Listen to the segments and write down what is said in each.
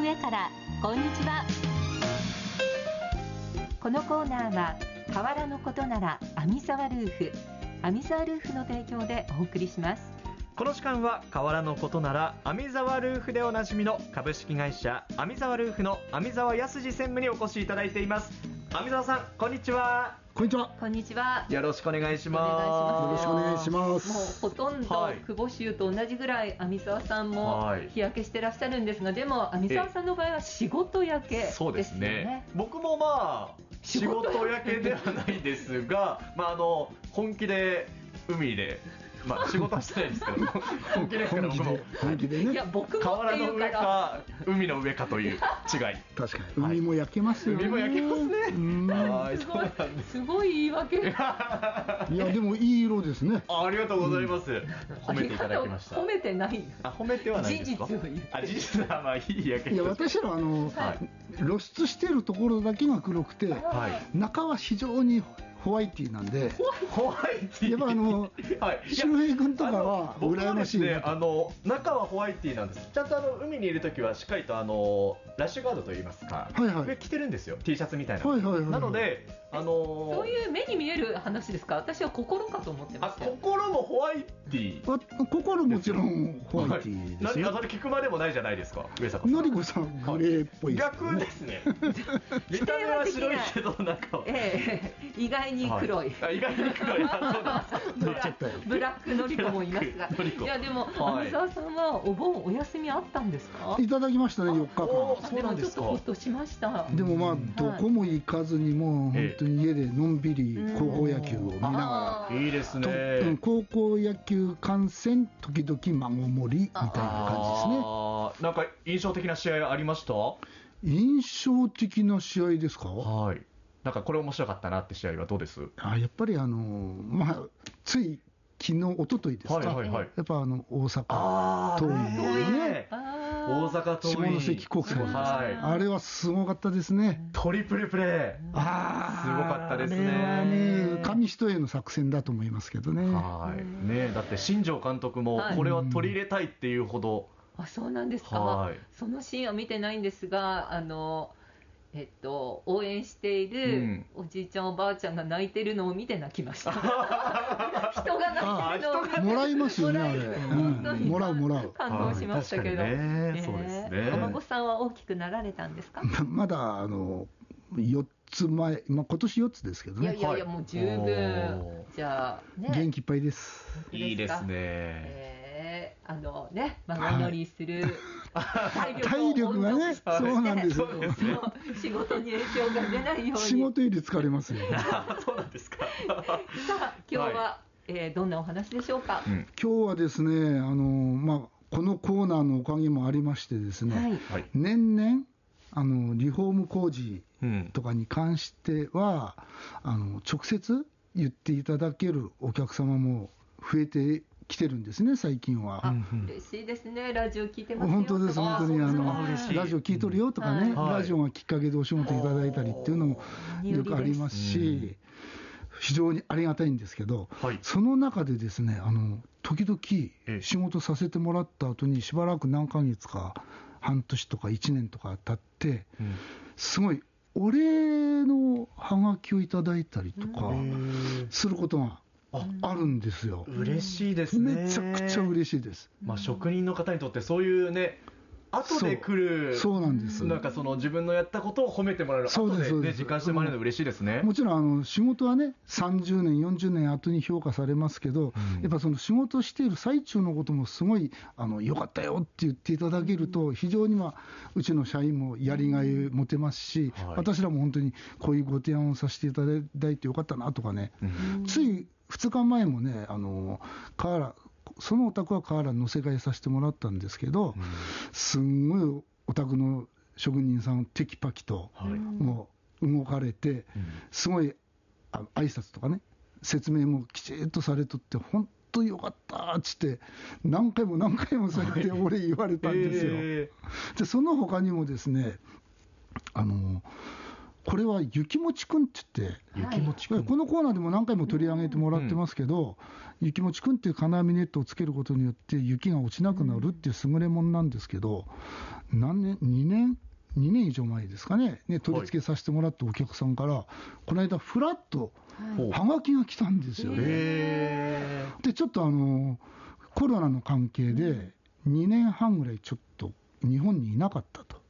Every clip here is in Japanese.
上からこんにちは。このコーナーは瓦のことなら網沢ルーフの提供でお送りします。 この時間は瓦のことなら網沢ルーフでおなじみの株式会社網沢ルーフの網沢康専務にお越しいただいています。網沢さん、こんにちは。 こんにちは。 こんにちは。 よろしくお願いします。 よろしくお願いします。 もうほとんど久保州と同じぐらい網沢さんも日焼けしてらっしゃるんですが、でも網沢さんの場合は仕事焼けですよね。 そうですね。僕もまあ仕事焼けではないですが、本気で海で仕事はしてないですけど本気ですから僕も本気でね。 いや僕も河原の上か海の上かという違い。 確かに海も焼けますよね。 海も焼けますね。 すごい言い訳。いやでもいい色ですね。 ありがとうございます。褒めていただきました。 褒めてない。 褒めてはないですか。 事実を言って。 事実はまあいい焼け。 いや私ら露出してるところだけが黒くて、中は非常にホワイティなんで。 ホワイティ。 やっぱ周平君とかは羨ましいね。 中はホワイティなんです。ちゃんと海にいるときはしっかりとラッシュガードといいますか、上着てるんですよ。T シャツみたいな。なのでそういう目に見える話ですか。私は心かと思ってました。 心もホワイティ。 心もちろんホワイティですよ。 それ聞くまでもないじゃないですか。上坂さん。 のりこさんグレーっぽいですね。 逆ですね。見た目は白いけど中は。 意外に黒い。 意外に黒い。 ブラックのりこもいますが。いやでも網沢さんはお盆お休みあったんですか。 いただきましたね、4日間。 そうなんですか。 ちょっとほっとしました。 でもどこも行かずにもう本当に家でのんびり高校野球を見ながら。 いいですね。 高校野球観戦時々孫盛りみたいな感じですね。 なんか印象的な試合ありました？ 印象的な試合ですか？ はい。なんかこれ面白かったなって試合はどうです？ やっぱりつい昨日一昨日ですか。やっぱ大阪桐蔭ね。 大阪桐蔭下関国際、あれはすごかったですね。 トリプルプレー、すごかったですね。 あれはね、紙一重の作戦だと思いますけどね。 だって新庄監督もこれは取り入れたいっていうほど。 そうなんですか。そのシーンは見てないんですが、応援しているおじいちゃんおばあちゃんが泣いてるのを見て泣きました。人が泣いてるのを見てもらいますよね、あれ。もらう。 感動しましたけど。 そうですね。 お孫さんは大きくなられたんですか？ まだ4つ前、今年4つですけどね。 いやもう十分。じゃあ元気いっぱいです。 いいですね。 孫乗りする体力がね、そうなんですよ。 仕事に影響が出ないように。 仕事より疲れますよ。 そうなんですか。 さあ今日はどんなお話でしょうか？ 今日はですね、このコーナーのおかげもありましてですね、年々リフォーム工事とかに関しては、直接言っていただけるお客様も増えて来てるんですね、最近は。 嬉しいですね。ラジオ聞いてますよ。 本当です、本当にラジオ聞いとるよとかね、ラジオがきっかけでお仕事いただいたりっていうのもよくありますし、非常にありがたいんですけど、その中でですね、時々仕事させてもらった後にしばらく何ヶ月か半年とか1年とか経って、すごいお礼のハガキをいただいたりとかすることがあるんですよ。 嬉しいですね。 めちゃくちゃ嬉しいです。 職人の方にとってそういうね、後で来る、 そうなんです。 なんか自分のやったことを褒めてもらえる、後でね、実感してもらえるの嬉しいですね。 もちろん仕事はね、30年、40年後に評価されますけど、やっぱその仕事している最中のこともすごい良かったよって言っていただけると、非常にうちの社員もやりがい持てますし、私らも本当にこういうご提案をさせていただいてよかったなとかね、つい2日前もね、そのお宅は瓦乗せ替えさせてもらったんですけど、すんごいお宅の職人さんテキパキともう動かれて、すごい挨拶とかね、説明もきちっとされとって、本当によかったっつって何回もそうやって俺言われたんですよ。でその他にもですね、 これは雪もちくんって言って、 雪もちくん、 このコーナーでも何回も取り上げてもらってますけど、雪もちくんっていう金網ネットをつけることによって雪が落ちなくなるっていう優れものなんですけど、2年以上前ですかね、取り付けさせてもらったお客さんから、この間フラッとはがきが来たんですよね。でちょっとコロナの関係で2年半ぐらいちょっと日本にいなかったと。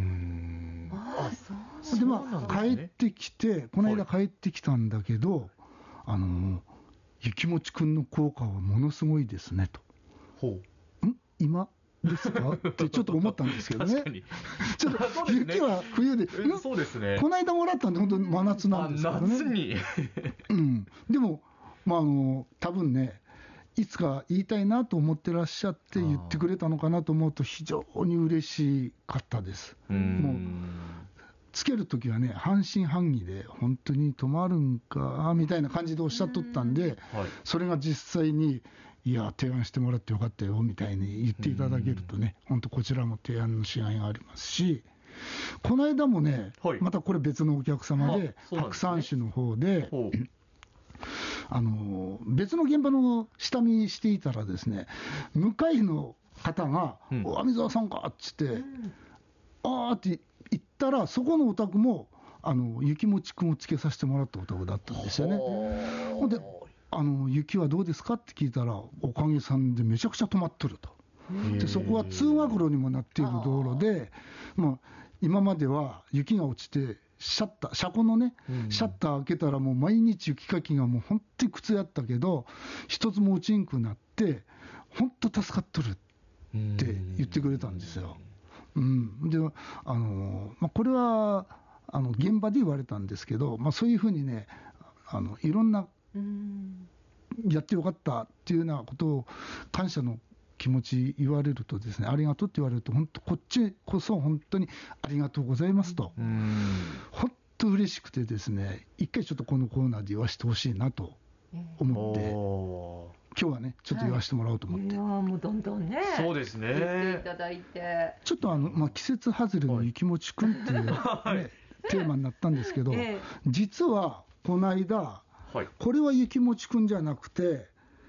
で帰ってきて、この間帰ってきたんだけど、雪もちくんの効果はものすごいですねと。今ですかってちょっと思ったんですけどね。ちょっと雪は冬で、 そうですね。 この間もらったんで本当に真夏なんですけどね。 夏にでも多分ね、いつか言いたいなと思ってらっしゃって言ってくれたのかなと思うと非常に嬉しかったです。もうつけるときはね、半信半疑で本当に止まるんかみたいな感じでおっしゃっとったんで、それが実際にいや提案してもらってよかったよみたいに言っていただけるとね、本当こちらも提案のしがいがありますし、この間もね、またこれ別のお客様で白山市の方で別の現場の下見していたらですね、向かいの方が「網沢さんか」っつって「ああ」って言ったら、そこのお宅も雪もちくんをつけさせてもらったお宅だったんですよね。ほんで雪はどうですかって聞いたら、おかげさんでめちゃくちゃ止まっとると。でそこは通学路にもなっている道路で、今までは雪が落ちて車庫のね、シャッター開けたらもう毎日雪かきがもう本当に苦痛やったけど、一つも落ちんくなって本当助かっとるって言ってくれたんですよ。でこれは現場で言われたんですけど、そういうふうにね、いろんなやってよかったっていうようなことを感謝の気持ち言われるとですね、ありがとうって言われると、本当こっちこそ本当にありがとうございますと、本当嬉しくてですね、一回ちょっとこのコーナーで言わせてほしいなと思って、今日はねちょっと言わせてもらおうと思って、 もうどんどんね、 そうですね、 言っていただいて、 ちょっと季節外れの雪もちくんっていう、テーマになったんですけど、実はこの間、これは雪もちくんじゃなくて、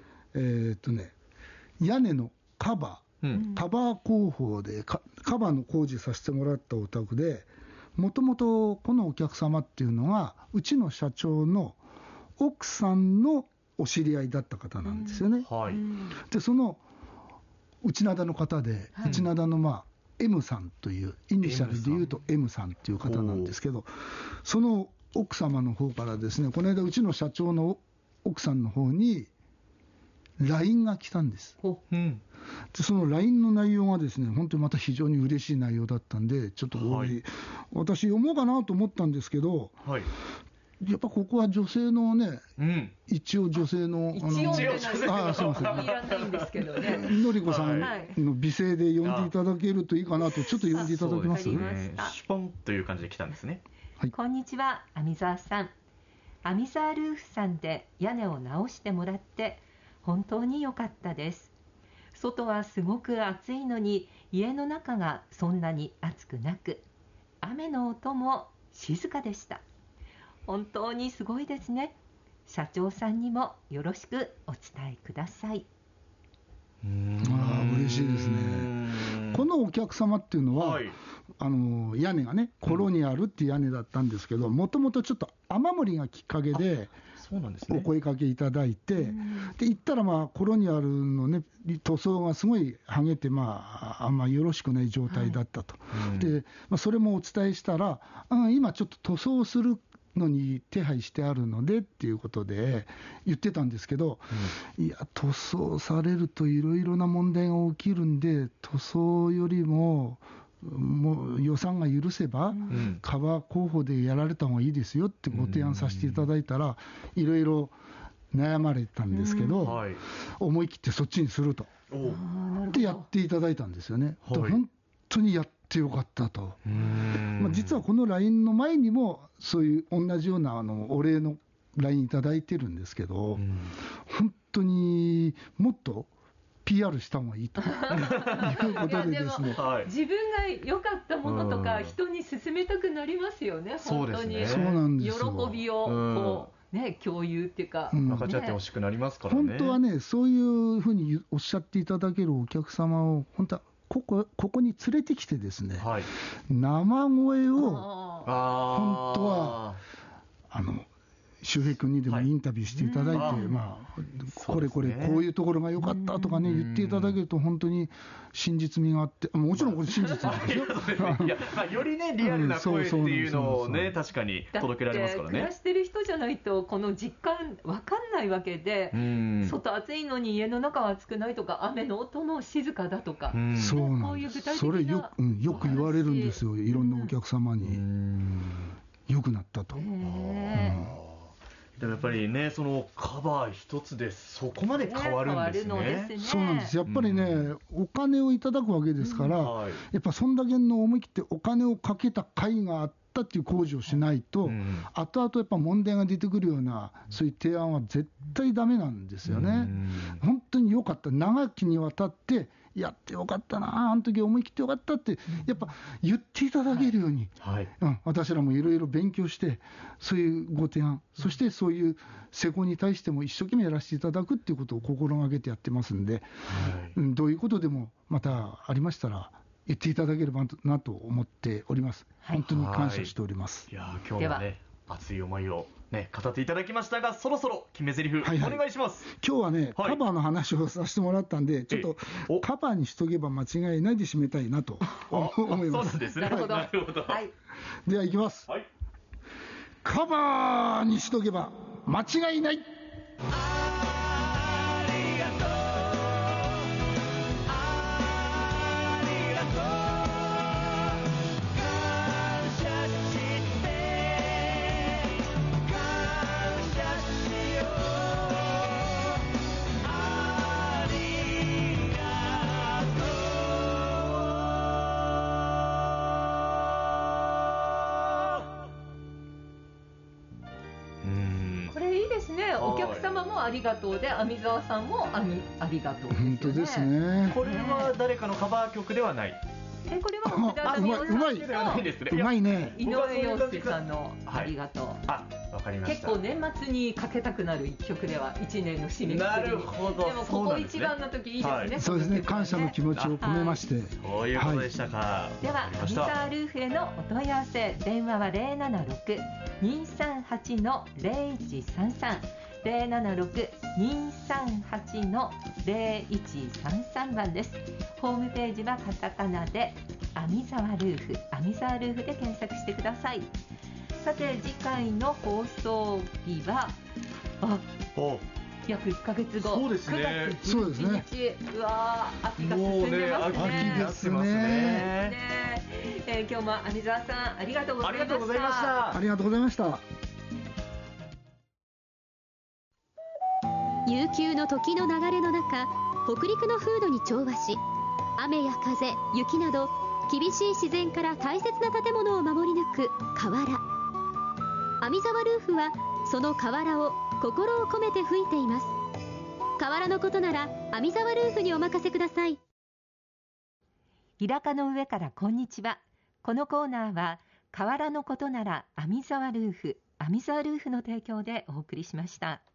屋根のカバー工法でカバーの工事させてもらったお宅で、もともとこのお客様っていうのがうちの社長の奥さんのお知り合いだった方なんですよね。でその内灘の方で、内灘のM さんというイニシャルでいうと M さんっていう方なんですけど、その奥様の方からですね、この間うちの社長の奥さんの方に LINE が来たんです。でその LINE の内容がですね、本当にまた非常に嬉しい内容だったんで、ちょっと私読もうかなと思ったんですけど、やっぱここは女性のね、一応女性の一応じゃないですけど、いらないんですけどね、 のりこさんの美声で読んでいただけるといいかなと、ちょっと読んでいただけます？ シュポンという感じで来たんですね。 こんにちは、網沢さん。網沢ルーフさんで屋根を直してもらって本当に良かったです。外はすごく暑いのに家の中がそんなに暑くなく、雨の音も静かでした。本当にすごいですね。社長さんにもよろしくお伝えください。 嬉しいですね。このお客様っていうのは、屋根がねコロニアルっていう屋根だったんですけど、もともとちょっと雨漏りがきっかけでお声かけいただいて、で行ったらコロニアルのね塗装がすごい剥げてあんまよろしくない状態だったと。でそれもお伝えしたら、今ちょっと塗装するのに手配してあるのでっていうことで言ってたんですけど、いや塗装されるといろいろな問題が起きるんで、塗装よりもう予算が許せばカバー工法でやられた方がいいですよってご提案させていただいたら、いろいろ悩まれたんですけど、思い切ってそっちにするとでやっていただいたんですよね。本当にやってよかったと。実はこの LINE の前にもそういう同じようなお礼の LINE いただいてるんですけど、本当にもっと PR した方がいいということでですね。 はい、 自分が良かったものとか人に勧めたくなりますよね。本当にそうなんですよ。 喜びをこう、ね、共有っていうか、 分かち合ってほしくなりますからね。 本当はね、そういうふうにおっしゃっていただけるお客様を本当はここに連れてきてですね、 はい、 生声を本本当は周平君にでもインタビューしていただいて、これこういうところが良かったとかね、言っていただけると本当に真実味があって、もちろんこれ真実なんですよ。 いや、よりねリアルな声っていうのをね、確かに届けられますからね。 暮らしてる人じゃないとこの実感分かんないわけで、外暑いのに家の中は暑くないとか、雨の音も静かだとか、 そうなんです。それよく言われるんですよ、いろんなお客様に。良くなったと。 でもやっぱりね、そのカバー一つでそこまで変わるんですね。 そうなんです。やっぱりね、お金をいただくわけですから、やっぱそんだけの思い切ってお金をかけた甲斐があったっていう工事をしないと、後々やっぱ問題が出てくるようなそういう提案は絶対ダメなんですよね。本当に良かった、長きにわたってやってよかったな、あの時思い切ってよかったってやっぱ言っていただけるように、私らもいろいろ勉強して、そういうご提案、そしてそういう施工に対しても一生懸命やらせていただくっていうことを心がけてやってますんで、どういうことでもまたありましたら言っていただければなと思っております。本当に感謝しております。 いや今日はね、熱い思いをね、語っていただきましたが、そろそろ決め台詞、お願いします。 今日はね、カバーの話をさせてもらったんで、ちょっとカバーにしとけば間違いないで締めたいなと思います。 そうなんですね。 なるほど。 ではいきます。カバーにしとけば間違いない。 お客様もありがとうで、網沢さんもありがとうですよね。 本当ですね。 これは誰かのカバー曲ではない。 これは奥田民生さんとうまいね。 井上陽介さんのありがとう。 わかりました。 結構年末にかけたくなる一曲では、1年の締めくくりに。 なるほど。 でもここ一番の時いいですね。 そうですね。感謝の気持ちを込めまして。 そういうことでしたか。 ではアミサールーフへのお問い合わせ、電話は076-238-0133。076-238-0133 番です。ホームページはカタカナで網沢ルーフ、網沢ルーフで検索してください。さて次回の放送日は約1ヶ月後、 そうですね。 9月11日。うわー、秋が進んでますね。 秋ですね。 今日も網沢さんありがとうございました。 ありがとうございました。 悠久の時の流れの中、北陸の風土に調和し、雨や風、雪など厳しい自然から大切な建物を守り抜く瓦。網沢ルーフはその瓦を心を込めて吹いています。瓦のことなら網沢ルーフにお任せください。 イラカの上からこんにちは。このコーナーは瓦のことなら網沢ルーフ、網沢ルーフの提供でお送りしました。